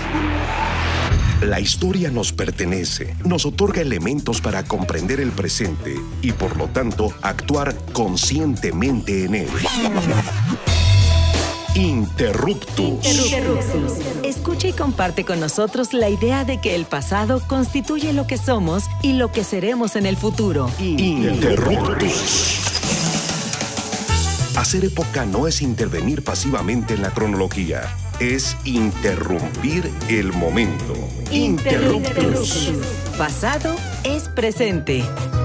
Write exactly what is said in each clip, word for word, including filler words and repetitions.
La historia nos pertenece, nos otorga elementos para comprender el presente y, por lo tanto, actuar conscientemente en él. Interruptus. Interruptus. Escucha y comparte con nosotros la idea de que el pasado constituye lo que somos y lo que seremos en el futuro. Interruptus. Hacer época no es intervenir pasivamente en la cronología, es interrumpir el momento. Interruptus. Pasado es presente.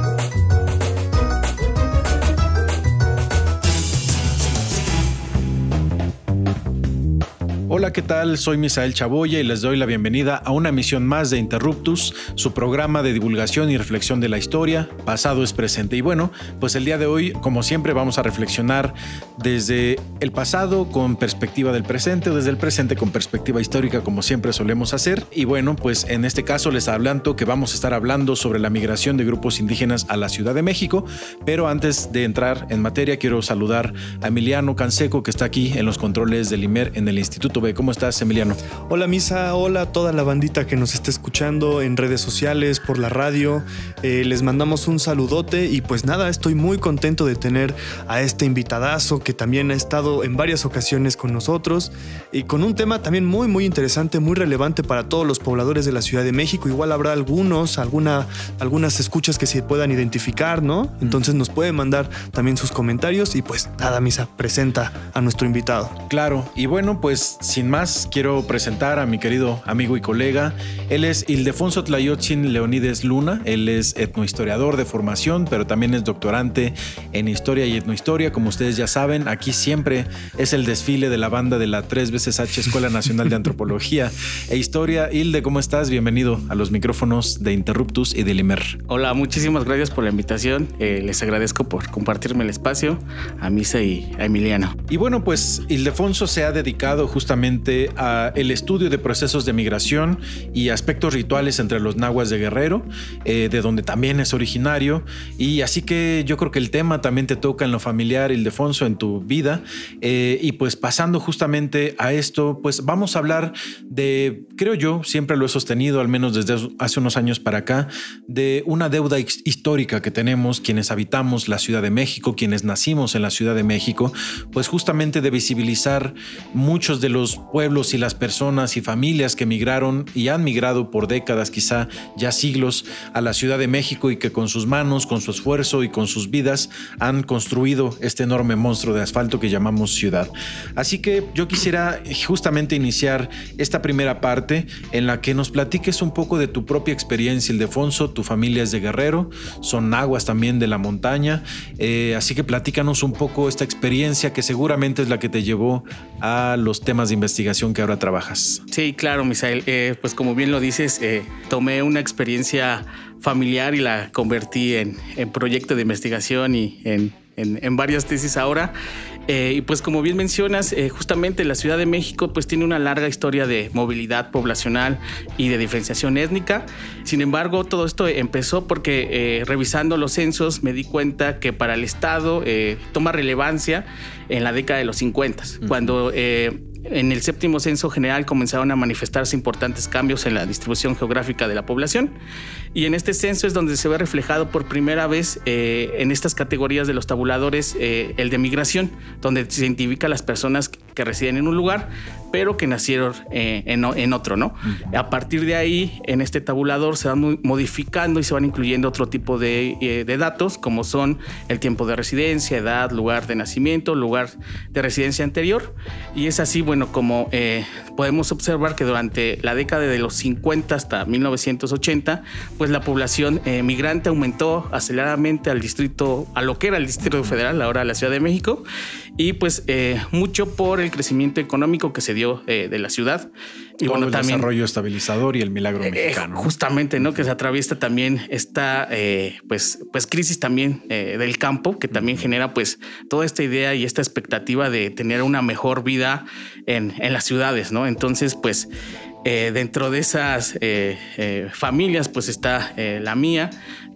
Hola, ¿qué tal? Soy Misael Chaboya y les doy la bienvenida a una emisión más de Interruptus, su programa de divulgación y reflexión de la historia. Pasado es presente. Y bueno, pues el día de hoy, como siempre, vamos a reflexionar desde el pasado con perspectiva del presente o desde el presente con perspectiva histórica, como siempre solemos hacer. Y bueno, pues en este caso les adelanto que vamos a estar hablando sobre la migración de grupos indígenas a la Ciudad de México. Pero antes de entrar en materia, quiero saludar a Emiliano Canseco, que está aquí en los controles del I M E R en el Instituto B. ¿Cómo estás, Emiliano? Hola, Misa. Hola a toda la bandita que nos está escuchando en redes sociales, por la radio. Eh, les mandamos un saludote y pues nada, estoy muy contento de tener a este invitadazo que también ha estado en varias ocasiones con nosotros y con un tema también muy, muy interesante, muy relevante para todos los pobladores de la Ciudad de México. Igual habrá algunos, alguna, algunas escuchas que se puedan identificar, ¿no? Entonces nos puede mandar también sus comentarios y pues nada, Misa, presenta a nuestro invitado. Claro, y bueno, pues sin más, quiero presentar a mi querido amigo y colega. Él es Ildefonso Tlayotzin Leonides Luna. Él es etnohistoriador de formación, pero también es doctorante en historia y etnohistoria. Como ustedes ya saben, aquí siempre es el desfile de la banda de la tres veces H Escuela Nacional de Antropología e Historia. Ilde, ¿cómo estás? Bienvenido a los micrófonos de Interruptus y del I M E R. Hola, muchísimas gracias por la invitación. Eh, les agradezco por compartirme el espacio a Misa y a Emiliano. Y bueno, pues Ildefonso se ha dedicado justamente a el estudio de procesos de migración y aspectos rituales entre los nahuas de Guerrero, eh, de donde también es originario. Y así que yo creo que el tema también te toca en lo familiar, Ildefonso, en tu vida. Eh, y pues pasando justamente a esto, pues vamos a hablar de, creo yo, siempre lo he sostenido, al menos desde hace unos años para acá, de una deuda histórica que tenemos quienes habitamos la Ciudad de México, quienes nacimos en la Ciudad de México, pues justamente de visibilizar muchos de los pueblos y las personas y familias que migraron y han migrado por décadas, quizá ya siglos, a la Ciudad de México y que con sus manos, con su esfuerzo y con sus vidas han construido este enorme monstruo de asfalto que llamamos ciudad. Así que yo quisiera justamente iniciar esta primera parte en la que nos platiques un poco de tu propia experiencia, Ildefonso. Tu familia es de Guerrero, son nahuas también de la montaña, eh, así que platícanos un poco esta experiencia que seguramente es la que te llevó a los temas de investigación que ahora trabajas. Sí, claro, Misael. Eh, pues como bien lo dices, eh, tomé una experiencia familiar y la convertí en, en proyecto de investigación y en, en, en varias tesis ahora. Eh, y pues como bien mencionas, eh, justamente la Ciudad de México pues tiene una larga historia de movilidad poblacional y de diferenciación étnica. Sin embargo, todo esto empezó porque eh, revisando los censos me di cuenta que para el Estado eh, toma relevancia en la década de los cincuenta, uh-huh. cuando eh, en el séptimo censo general comenzaron a manifestarse importantes cambios en la distribución geográfica de la población. Y en este censo es donde se ve reflejado por primera vez eh, en estas categorías de los tabuladores eh, el de migración, donde se identifica a las personas que residen en un lugar, pero que nacieron eh, en, en otro, ¿no? Uh-huh. A partir de ahí, en este tabulador se van modificando y se van incluyendo otro tipo de, eh, de datos, como son el tiempo de residencia, edad, lugar de nacimiento, lugar de residencia anterior. Y es así, bueno, como eh, podemos observar que durante la década de los cincuenta hasta mil novecientos ochenta, pues la población eh, migrante aumentó aceleradamente al distrito, a lo que era el Distrito Federal, ahora la Ciudad de México, y pues eh, mucho por el crecimiento económico que se dio eh, de la ciudad. Y todo bueno, el también desarrollo estabilizador y el milagro eh, mexicano. Justamente, ¿no? Que se atraviesa también esta eh, pues, pues crisis también eh, del campo, que también uh-huh. genera pues toda esta idea y esta expectativa de tener una mejor vida en, en las ciudades, ¿no? Entonces, pues eh, dentro de esas eh, eh, familias, pues está eh, la mía,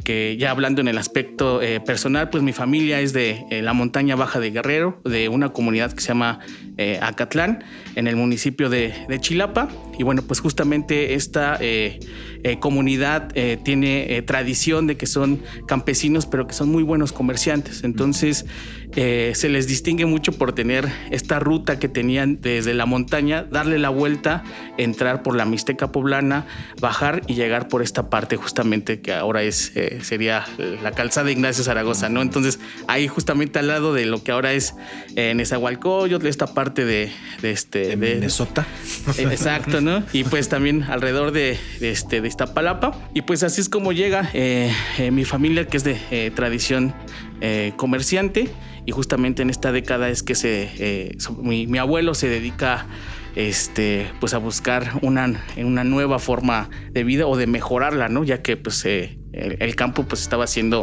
que ya hablando en el aspecto eh, personal, pues mi familia es de eh, la montaña baja de Guerrero, de una comunidad que se llama eh, Acatlán, en el municipio de, de Chilapa. Y bueno, pues justamente esta eh, eh, comunidad eh, tiene eh, tradición de que son campesinos, pero que son muy buenos comerciantes. Entonces eh, se les distingue mucho por tener esta ruta que tenían desde la montaña, darle la vuelta, entrar por la Mixteca Poblana, bajar y llegar por esta parte justamente que ahora es eh, sería la calzada Ignacio Zaragoza, ¿no? Entonces ahí justamente al lado de lo que ahora es eh, Nezahualcóyotl, esta parte de, de este de, de Minnesota. Eh, exacto, ¿no? Y pues también alrededor de, de este de Iztapalapa. Y pues así es como llega eh, eh, mi familia, que es de eh, tradición eh, comerciante, y justamente en esta década es que se eh, mi, mi abuelo se dedica este pues a buscar una, una nueva forma de vida o de mejorarla, ¿no? Ya que pues eh, el, el campo pues estaba siendo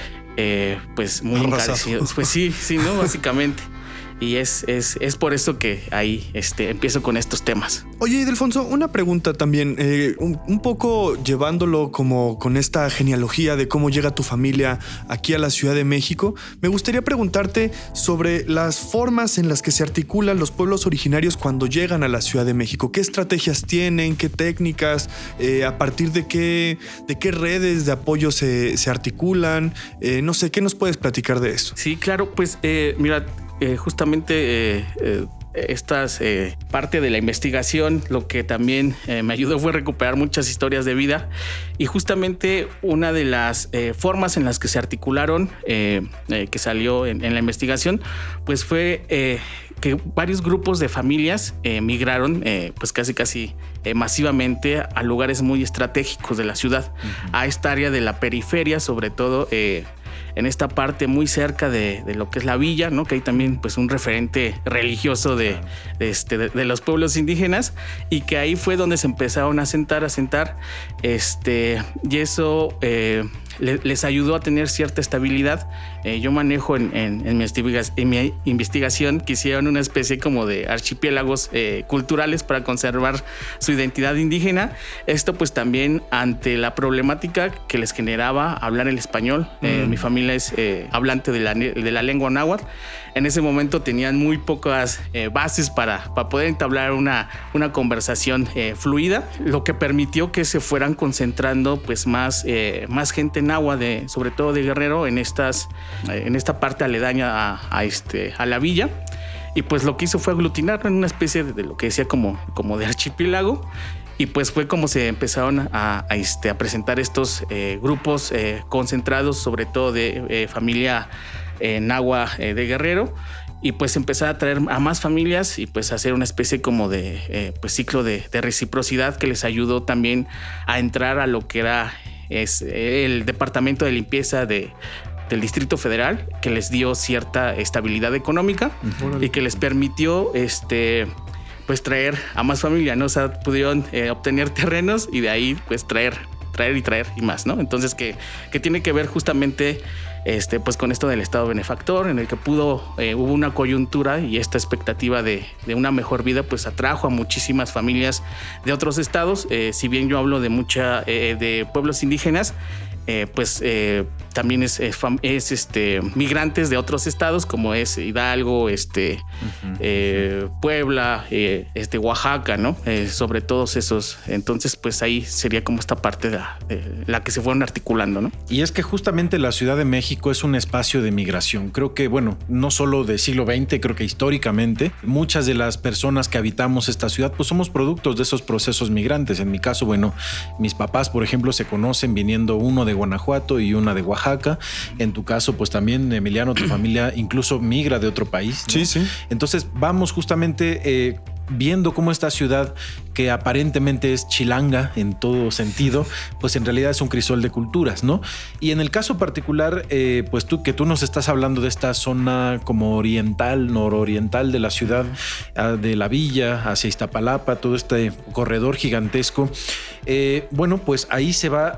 eh, pues muy arrasado. encarecido. Pues sí, sí, ¿no? Básicamente. Y es, es, es por eso que ahí este, empiezo con estos temas. Oye, Ildefonso, una pregunta también, eh, un, un poco llevándolo como con esta genealogía de cómo llega tu familia aquí a la Ciudad de México. Me gustaría preguntarte sobre las formas en las que se articulan los pueblos originarios cuando llegan a la Ciudad de México. ¿Qué estrategias tienen? ¿Qué técnicas? Eh, ¿A partir de qué, de qué redes de apoyo se, se articulan? Eh, no sé, ¿qué nos puedes platicar de eso? Sí, claro, pues eh, mira, eh, justamente eh, eh, estas eh, parte de la investigación, lo que también eh, me ayudó fue recuperar muchas historias de vida, y justamente una de las eh, formas en las que se articularon, eh, eh, que salió en, en la investigación, pues fue eh, que varios grupos de familias eh, migraron eh, pues casi casi eh, masivamente a lugares muy estratégicos de la ciudad, uh-huh. a esta área de la periferia, sobre todo eh, en esta parte muy cerca de, de lo que es la villa, ¿no? Que hay también pues un referente religioso de, de, este, de, de los pueblos indígenas, y que ahí fue donde se empezaron a sentar, a sentar, este, y eso eh, le, les ayudó a tener cierta estabilidad. Eh, yo manejo en, en, en, mi en mi investigación que hicieron una especie como de archipiélagos eh, culturales para conservar su identidad indígena. Esto pues también ante la problemática que les generaba hablar el español. Mm. Eh, mi familia es eh, hablante de la, de la lengua náhuatl. En ese momento tenían muy pocas eh, bases para, para poder entablar una, una conversación eh, fluida, lo que permitió que se fueran concentrando pues más, eh, más gente náhuatl, de, sobre todo de Guerrero, en, estas, eh, en esta parte aledaña a, a, este, a la villa. Y pues lo que hizo fue aglutinar en una especie de, de lo que decía como, como de archipiélago. Y pues fue como se empezaron a, a, este, a presentar estos eh, grupos eh, concentrados, sobre todo de eh, familia eh, náhuatl eh, de Guerrero, y pues empezar a traer a más familias y pues hacer una especie como de eh, pues ciclo de, de reciprocidad que les ayudó también a entrar a lo que era es, el departamento de limpieza de del Distrito Federal, que les dio cierta estabilidad económica, uh-huh. y que les permitió este pues traer a más familia, ¿no? O sea, pudieron eh, obtener terrenos y de ahí pues traer, traer y traer y más, ¿no? Entonces que, que tiene que ver justamente este, pues con esto del Estado benefactor, en el que pudo, eh, hubo una coyuntura, y esta expectativa de, de una mejor vida pues atrajo a muchísimas familias de otros estados. Eh, si bien yo hablo de mucha, eh, de pueblos indígenas, Eh, pues eh, también es, es, es este, migrantes de otros estados, como es Hidalgo, este, uh-huh. eh, Puebla, eh, este, Oaxaca, ¿no? Eh, sobre todos esos. Entonces, pues ahí sería como esta parte de la, de la que se fueron articulando, ¿no? Y es que justamente la Ciudad de México es un espacio de migración. Creo que, bueno, no solo del siglo veinte, creo que históricamente, muchas de las personas que habitamos esta ciudad, pues somos productos de esos procesos migrantes. En mi caso, bueno, mis papás, por ejemplo, se conocen viniendo uno de Guanajuato y una de Oaxaca. En tu caso, pues también, Emiliano, tu familia incluso migra de otro país, ¿no? Sí, sí. Entonces vamos justamente eh, viendo cómo esta ciudad, que aparentemente es chilanga en todo sentido, pues en realidad es un crisol de culturas, ¿no? Y en el caso particular, eh, pues tú que tú nos estás hablando de esta zona como oriental, nororiental de la ciudad, de la villa hacia Iztapalapa, todo este corredor gigantesco, eh, bueno, pues ahí se va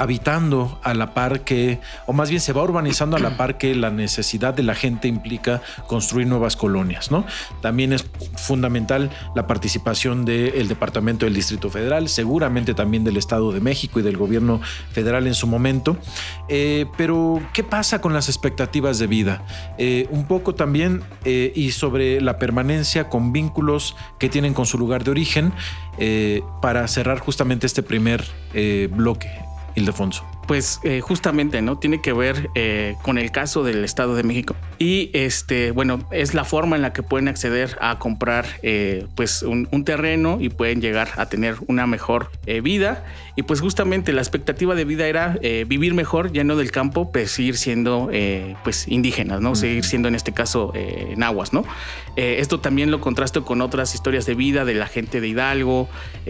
habitando a la par que, o más bien se va urbanizando a la par que la necesidad de la gente implica construir nuevas colonias, ¿no? También es fundamental la participación del Departamento del Distrito Federal, seguramente también del Estado de México y del gobierno federal en su momento. Eh, pero, ¿qué pasa con las expectativas de vida? Eh, un poco también, eh, y sobre la permanencia con vínculos que tienen con su lugar de origen, eh, para cerrar justamente este primer eh, bloque, Ildefonso. Pues eh, justamente, ¿no? Tiene que ver eh, con el caso del Estado de México. Y este, bueno, es la forma en la que pueden acceder a comprar eh, pues un, un terreno y pueden llegar a tener una mejor eh, vida. Y pues justamente la expectativa de vida era eh, vivir mejor, ya no del campo, pues seguir siendo eh, pues indígenas, ¿no? Seguir siendo en este caso eh, nahuas, ¿no? Eh, esto también lo contrasto con otras historias de vida de la gente de Hidalgo,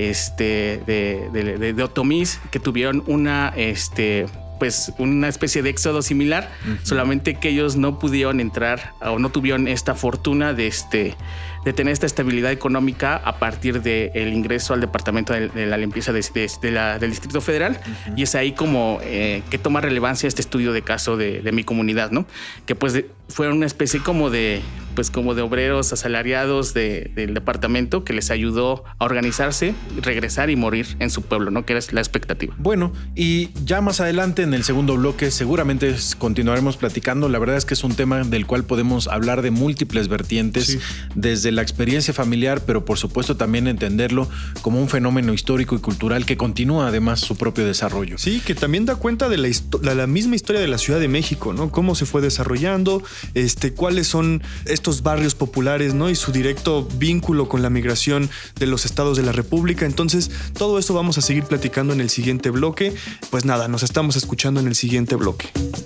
este, de, de, de, de Otomís, que tuvieron una, este, pues una especie de éxodo similar, uh-huh. solamente que ellos no pudieron entrar o no tuvieron esta fortuna de, este, de tener esta estabilidad económica a partir del ingreso al Departamento de, de la Limpieza de, de, de la, del Distrito Federal. Uh-huh. Y es ahí como eh, que toma relevancia este estudio de caso de, de mi comunidad, ¿no? Que pues de, fue una especie como de, pues como de obreros asalariados de, del departamento que les ayudó a organizarse, regresar y morir en su pueblo, ¿no? Que era la expectativa. Bueno, y ya más adelante en el segundo bloque seguramente continuaremos platicando. La verdad es que es un tema del cual podemos hablar de múltiples vertientes, sí. desde la experiencia familiar, pero por supuesto también entenderlo como un fenómeno histórico y cultural que continúa además su propio desarrollo. Sí, que también da cuenta de la, de la misma historia de la Ciudad de México, ¿no? Cómo se fue desarrollando, este, cuáles son estos barrios populares, ¿no? Y su directo vínculo con la migración de los estados de la República. Entonces, todo eso vamos a seguir platicando en el siguiente bloque. Pues nada, nos estamos escuchando en el siguiente bloque.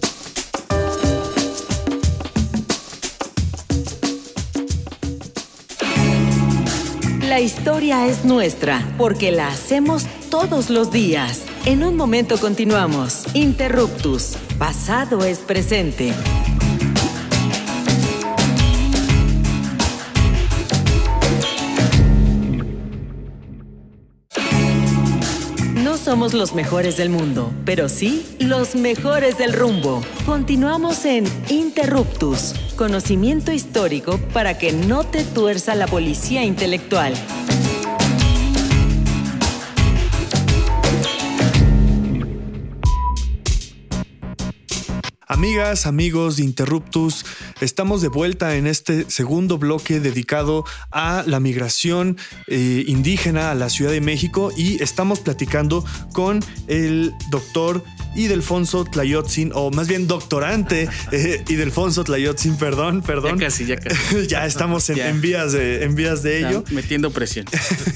La historia es nuestra, porque la hacemos todos los días. En un momento continuamos. Interruptus. Pasado es presente. No somos los mejores del mundo, pero sí los mejores del rumbo. Continuamos en Interruptus, conocimiento histórico para que no te tuerza la policía intelectual. Amigas, amigos de Interruptus, estamos de vuelta en este segundo bloque dedicado a la migración eh, indígena a la Ciudad de México y estamos platicando con el doctor Ildefonso Tlayotzin, o más bien doctorante eh, Ildefonso Tlayotzin, perdón, perdón. Ya casi, ya casi. Ya estamos en, ya. en vías de, en vías de ello. Ya, metiendo presión.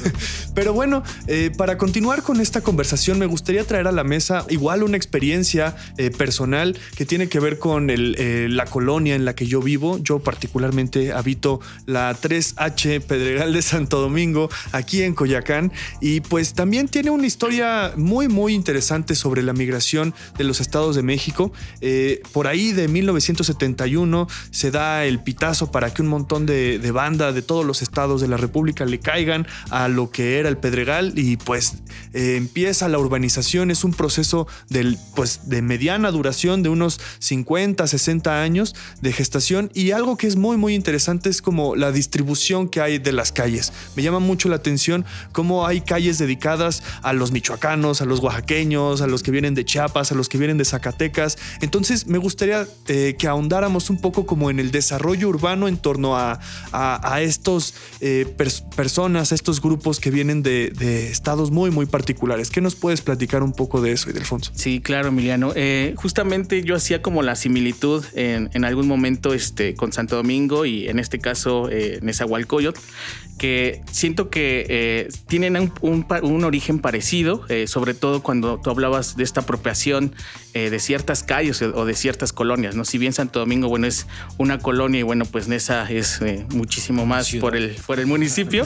Pero bueno, eh, para continuar con esta conversación me gustaría traer a la mesa igual una experiencia eh, personal que tiene que ver con el, eh, la colonia en la que yo vivo. Yo particularmente habito la tres H Pedregal de Santo Domingo, aquí en Coyoacán, y pues también tiene una historia muy, muy interesante sobre la migración de los estados de México. Eh, por ahí de mil novecientos setenta y uno se da el pitazo para que un montón de, de banda de todos los estados de la República le caigan a lo que era el Pedregal y pues eh, empieza la urbanización. Es un proceso del, pues, de mediana duración de unos cincuenta, sesenta años de gestación, y algo que es muy muy interesante es como la distribución que hay de las calles. Me llama mucho la atención cómo hay calles dedicadas a los michoacanos, a los oaxaqueños, a los que vienen de Chiapas, a los que vienen de Zacatecas. Entonces me gustaría eh, que ahondáramos un poco como en el desarrollo urbano en torno a, a, a estos eh, pers- personas, a estos grupos que vienen de, de estados muy muy particulares. ¿Qué nos puedes platicar un poco de eso, Ildefonso? Sí, claro, Emiliano. Eh, justamente yo hacía como la similitud en, en algún momento este, con Santo Domingo y en este caso eh, Nezahualcóyotl, que siento que eh, tienen un, un, un origen parecido, eh, sobre todo cuando tú hablabas de esta apropiación eh, de ciertas calles o de ciertas colonias, ¿no? Si bien Santo Domingo, bueno, es una colonia y bueno, pues Neza es eh, muchísimo más por el, por el municipio,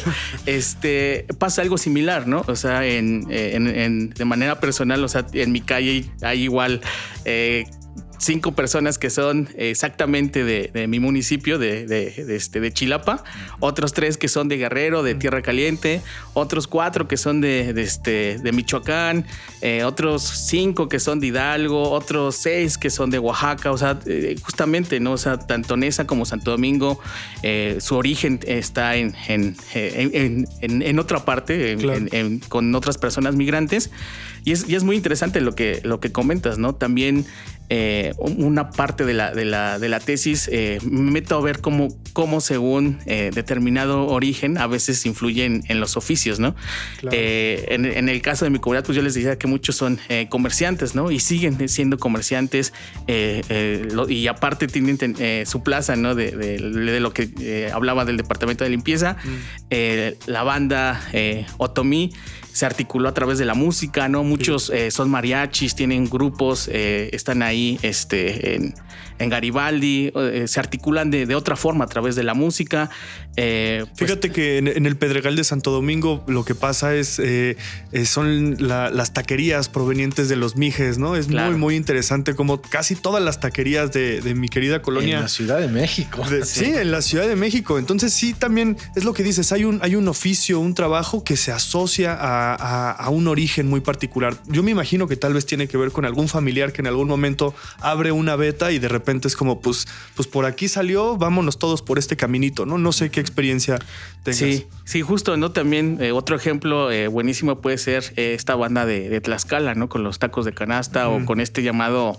este, pasa algo similar, ¿no? O sea, en, en, en, de manera personal, o sea, en mi calle hay igual... Eh, cinco personas que son exactamente de, de mi municipio, de, de, de, este, de Chilapa, otros tres que son de Guerrero, de Tierra Caliente, otros cuatro que son de, de, este, de Michoacán, eh, otros cinco que son de Hidalgo, otros seis que son de Oaxaca, o sea, eh, justamente, ¿no? O sea, tanto Neza como Santo Domingo, eh, su origen está en, en, en, en, en otra parte, en, claro. en, en, con otras personas migrantes, y es, y es muy interesante lo que, lo que comentas, ¿no? También Eh, una parte de la, de la, de la tesis eh, me meto a ver cómo, cómo según eh, determinado origen a veces influyen en los oficios, ¿no? Claro. Eh, en, en el caso de mi comunidad, pues yo les decía que muchos son eh, comerciantes, ¿no? Y siguen siendo comerciantes eh, eh, lo, y aparte tienen eh, su plaza, ¿no? De, de, de lo que eh, hablaba del departamento de limpieza, mm. eh, la banda eh, Otomí se articuló a través de la música, ¿no? Muchos eh, son mariachis, tienen grupos, eh, están ahí este, en, en Garibaldi, eh, se articulan de, de otra forma a través de la música. Eh, Fíjate pues, que en, en el Pedregal de Santo Domingo lo que pasa es eh, son la, las taquerías provenientes de los mijes, ¿no? Es claro. muy, muy interesante como casi todas las taquerías de, de mi querida colonia. En la Ciudad de México. De, sí, en la Ciudad de México. Entonces sí, también es lo que dices, hay un, hay un oficio, un trabajo que se asocia a A, a un origen muy particular. Yo me imagino que tal vez tiene que ver con algún familiar que en algún momento abre una veta y de repente es como, pues, pues por aquí salió, vámonos todos por este caminito, ¿no? No sé qué experiencia tengas. Sí, sí, justo, ¿no? También eh, otro ejemplo eh, buenísimo puede ser eh, esta banda de, de Tlaxcala, ¿no? Con los tacos de canasta mm. o con este llamado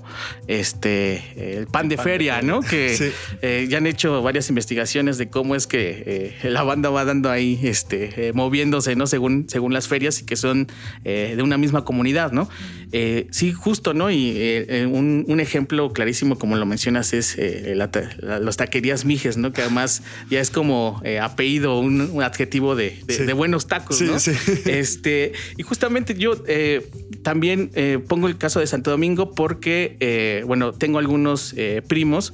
este eh, el pan de pan feria, de ¿no? Que sí. eh, ya han hecho varias investigaciones de cómo es que eh, la banda va dando ahí, este, eh, moviéndose, ¿no? Según, según las ferias y que son eh, de una misma comunidad, ¿no? Eh, sí, justo, ¿no? Y eh, un, un ejemplo clarísimo, como lo mencionas, es eh, la, la, los taquerías mijes, ¿no? Que además ya es como eh, apellido, un, un adjetivo de, de, sí. de buenos tacos, sí, ¿no? Sí. Este, y justamente yo eh, también eh, pongo el caso de Santo Domingo porque, eh, bueno, tengo algunos eh, primos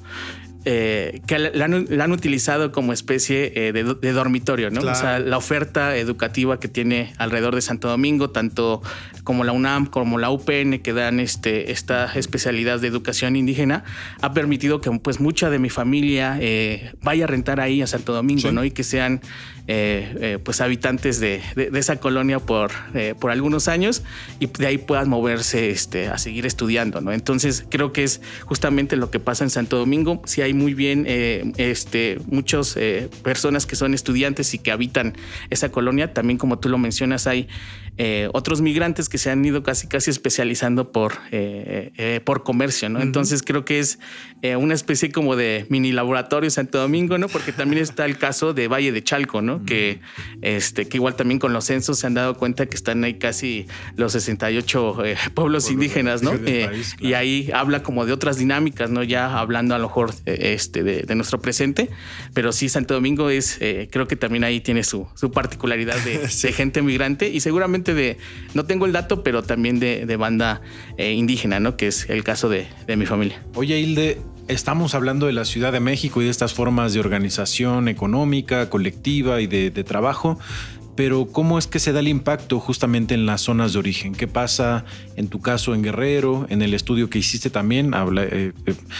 Eh, que la han, la han utilizado como especie eh, de, de dormitorio, ¿no? Claro. O sea, la oferta educativa que tiene alrededor de Santo Domingo, tanto como la UNAM como la U P N, que dan este, esta especialidad de educación indígena, ha permitido que pues mucha de mi familia eh, vaya a rentar ahí a Santo Domingo, sí. ¿no? Y que sean eh, eh, pues habitantes de, de, de esa colonia por, eh, por algunos años y de ahí puedan moverse este, a seguir estudiando, ¿no? Entonces creo que es justamente lo que pasa en Santo Domingo. Si hay muy bien eh, este, muchas eh, personas que son estudiantes y que habitan esa colonia. También, como tú lo mencionas, hay eh, otros migrantes que se han ido casi casi especializando por, eh, eh, por comercio, ¿no? Uh-huh. Entonces creo que es eh, una especie como de mini laboratorio Santo Domingo, ¿no? Porque también está el caso de Valle de Chalco, ¿no? Uh-huh. Que, este, que igual también con los censos se han dado cuenta que están ahí casi los sesenta y ocho eh, pueblos Por indígenas, ¿no? Eh, país, claro. Y ahí habla como de otras dinámicas, ¿no? Ya hablando a lo mejor eh, este, de, de nuestro presente, pero sí, Santo Domingo es, eh, creo que también ahí tiene su, su particularidad de, sí. de gente migrante y seguramente de, no tengo el dato, pero también de, de banda eh, indígena, ¿no? Que es el caso de, de mi familia. Oye, Hilde, estamos hablando de la Ciudad de México y de estas formas de organización económica, colectiva y de, de trabajo. Pero ¿cómo es que se da el impacto justamente en las zonas de origen? ¿Qué pasa en tu caso en Guerrero, en el estudio que hiciste también? Habla, eh,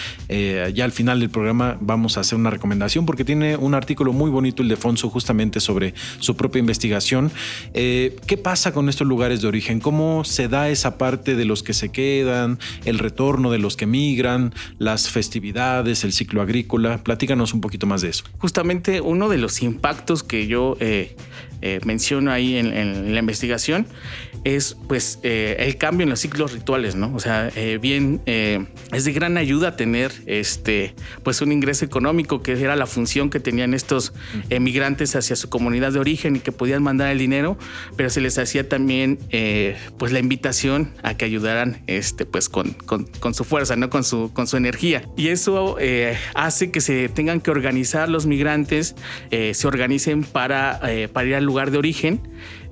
eh, ya al final del programa vamos a hacer una recomendación porque tiene un artículo muy bonito Ildefonso justamente sobre su propia investigación. Eh, ¿Qué pasa con estos lugares de origen? ¿Cómo se da esa parte de los que se quedan, el retorno de los que migran, las festividades, el ciclo agrícola? Platícanos un poquito más de eso. Justamente uno de los impactos que yo... Eh, Eh, menciono ahí en, en la investigación es pues eh, el cambio en los ciclos rituales, ¿no? O sea, eh, bien eh, es de gran ayuda tener este pues un ingreso económico, que era la función que tenían estos emigrantes hacia su comunidad de origen y que podían mandar el dinero, pero se les hacía también eh, pues la invitación a que ayudaran este pues con, con, con su fuerza, ¿no? Con su, con su energía. Y eso eh, hace que se tengan que organizar los migrantes, eh, se organicen para, eh, para ir al lugar de origen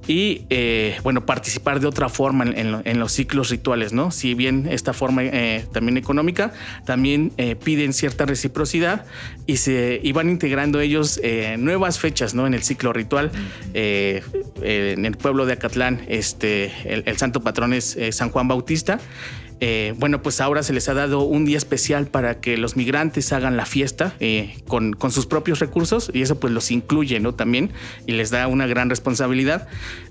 y eh, bueno, participar de otra forma en, en, en los ciclos rituales, ¿no? Si bien esta forma eh, también económica, también eh, piden cierta reciprocidad y se y van integrando ellos eh, nuevas fechas, ¿no? En el ciclo ritual. Eh, eh, en el pueblo de Acatlán, este, el, el santo patrón es eh, San Juan Bautista. Eh, bueno, pues ahora se les ha dado un día especial para que los migrantes hagan la fiesta eh, con, con sus propios recursos, y eso pues los incluye, ¿no? También, y les da una gran responsabilidad.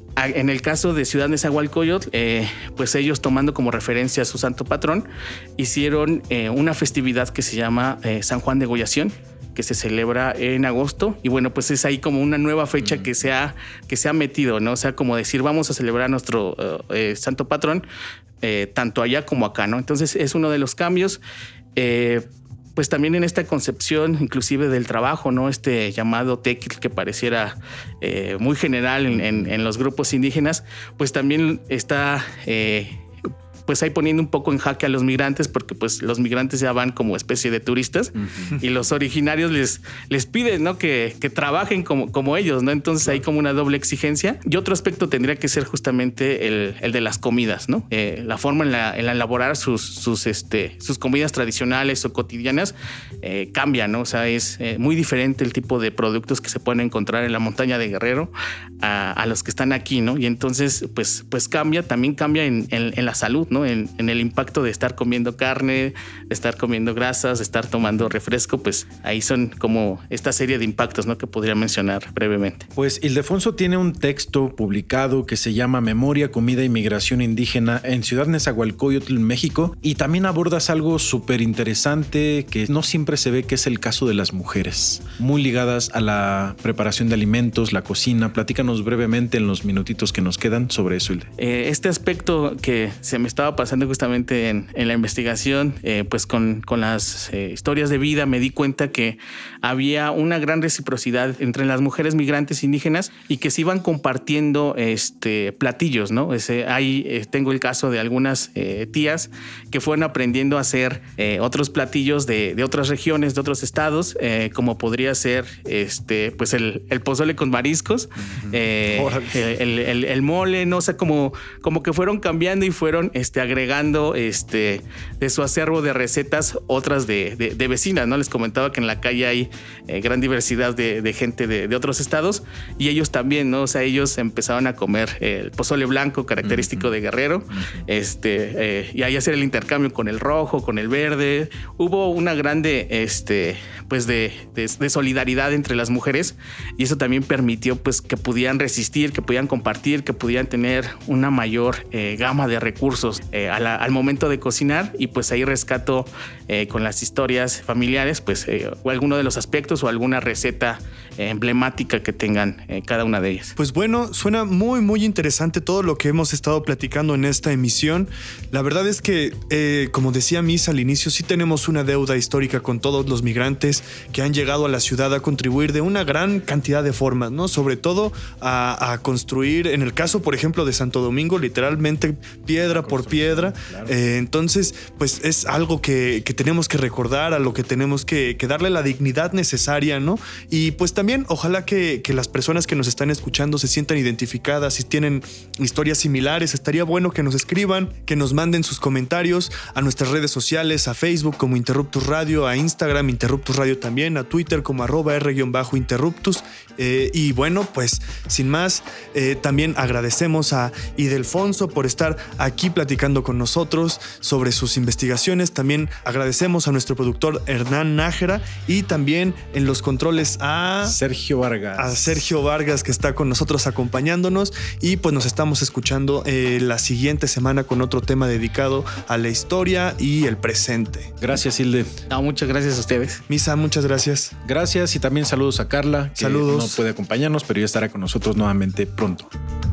En el caso de Ciudad Nezahualcóyotl, eh, pues ellos, tomando como referencia a su santo patrón, hicieron eh, una festividad que se llama eh, San Juan de Goyación, que se celebra en agosto, y bueno, pues es ahí como una nueva fecha que se ha, que se ha metido, ¿no? O sea, como decir, vamos a celebrar nuestro uh, eh, santo patrón, eh, tanto allá como acá, ¿no? Entonces es uno de los cambios. Eh, Pues también en esta concepción, inclusive del trabajo, ¿no? Este llamado tequil que pareciera eh, muy general en, en, en los grupos indígenas, pues también está eh, pues ahí poniendo un poco en jaque a los migrantes, porque pues los migrantes ya van como especie de turistas, uh-huh. y los originarios les, les piden, ¿no? que, que trabajen como, como ellos, ¿no? Entonces claro. hay como una doble exigencia. Y otro aspecto tendría que ser justamente el, el de las comidas, ¿no? Eh, la forma en la, en la elaborar sus, sus, este, sus comidas tradicionales o cotidianas eh, cambia, ¿no? O sea, es eh, muy diferente el tipo de productos que se pueden encontrar en la montaña de Guerrero a, a los que están aquí, ¿no? Y entonces pues, pues cambia, también cambia en, en, en la salud, ¿no? En, en el impacto de estar comiendo carne, de estar comiendo grasas, de estar tomando refresco, pues ahí son como esta serie de impactos, ¿no? Que podría mencionar brevemente. Pues Ildefonso tiene un texto publicado que se llama Memoria, Comida y Migración Indígena en Ciudad Nezahualcóyotl, México, y también abordas algo súper interesante que no siempre se ve, que es el caso de las mujeres, muy ligadas a la preparación de alimentos, la cocina. Platícanos brevemente en los minutitos que nos quedan sobre eso, Hilde. Eh, este aspecto que se me estaba pasando justamente en, en la investigación, eh, pues con, con las eh, historias de vida me di cuenta que había una gran reciprocidad entre las mujeres migrantes indígenas y que se iban compartiendo este, platillos, ¿no? Ese, ahí eh, tengo el caso de algunas eh, tías que fueron aprendiendo a hacer eh, otros platillos de, de otras regiones, de otros estados, eh, como podría ser este, pues el, el pozole con mariscos, uh-huh. eh, el, el, el mole, ¿no? O sea, como, como que fueron cambiando y fueron este, agregando este, de su acervo de recetas otras de, de, de vecinas, ¿no? Les comentaba que en la calle hay eh, gran diversidad de, de gente de, de otros estados, y ellos también, ¿no? O sea, ellos empezaron a comer el pozole blanco característico uh-huh. de Guerrero, uh-huh. este, eh, y ahí hacer el intercambio con el rojo, con el verde. Hubo una grande este, pues de, de, de solidaridad entre las mujeres, y eso también permitió pues que pudieran resistir, que pudieran compartir, que pudieran tener una mayor eh, gama de recursos eh, a la, al momento de cocinar. Y pues ahí rescato eh, con las historias familiares pues eh, o alguno de los aspectos o alguna receta eh, emblemática que tengan eh, cada una de ellas. Pues bueno, suena muy muy interesante todo lo que hemos estado platicando en esta emisión. La verdad es que eh, como decía Misa al inicio, sí tenemos una deuda histórica con todos los migrantes que han llegado a la ciudad a contribuir de una gran cantidad de formas, ¿no? Sobre todo a, a construir, en el caso por ejemplo de Santo Domingo, literalmente piedra por piedra. Claro. Eh, entonces pues es algo que, que tenemos que recordar, a lo que tenemos que, que darle la dignidad necesaria, ¿no? Y pues también ojalá que, que las personas que nos están escuchando se sientan identificadas, si tienen historias similares, estaría bueno que nos escriban, que nos manden sus comentarios a nuestras redes sociales, a Facebook como Interruptus Radio, a Instagram Interruptus Radio también, a Twitter como arroba R-Interruptus. Eh, y bueno, pues sin más, eh, también agradecemos a Ildefonso por estar aquí platicando con nosotros sobre sus investigaciones. También agradecemos a nuestro productor Hernán Nájera, y también en los controles a Sergio Vargas. A Sergio Vargas, que está con nosotros acompañándonos, y pues nos estamos escuchando eh, la siguiente semana con otro tema dedicado a la historia y el presente. Gracias, Hilde. No, muchas gracias a ustedes. Misa, muchas gracias. Gracias, y también saludos a Carla, que saludos. No puede acompañarnos, pero ya estará con nosotros nuevamente pronto.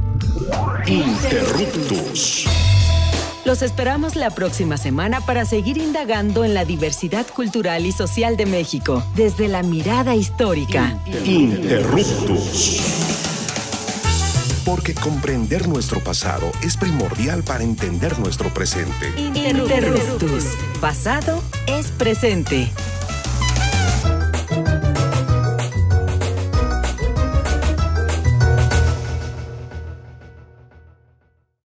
Interruptus. Los esperamos la próxima semana para seguir indagando en la diversidad cultural y social de México desde la mirada histórica. Interruptus. Porque comprender nuestro pasado es primordial para entender nuestro presente. Interruptus. Pasado es presente.